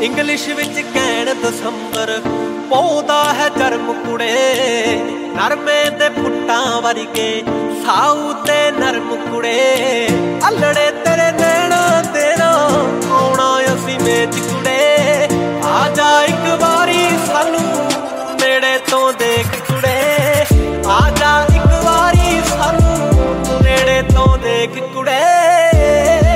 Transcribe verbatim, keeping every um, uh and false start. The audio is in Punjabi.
ਇੰਗਲਿਸ਼ ਵਿੱਚ ਕਹਿਣ ਦਸੰਬਰ ਪੌਦਾ ਹੈ ਜਰਮ ਕੁੜੇ, ਨਰਮੇ ਦੇ ਫੁੱਟਾਂ ਵਰਗੇ ਸਾਊ ਤੇ ਨਰਮ ਕੁੜੇ। ਅਲੜੇ ਤੇਰੇ ਨੈਣਾ ਤੇਰਾ ਆਉਣਾ ਅਸੀਂ ਮੇਚ ਕੁੜੇ, ਆ ਜਾ ਇੱਕ ਵਾਰੀ ਸਾਨੂੰ ਨੇੜੇ ਤੋਂ ਦੇਖ ਕੁੜੇ, ਆ ਜਾ ਇੱਕ ਵਾਰੀ ਸਾਨੂੰ ਨੇੜੇ ਤੋਂ ਦੇਖ ਕੁੜੇ।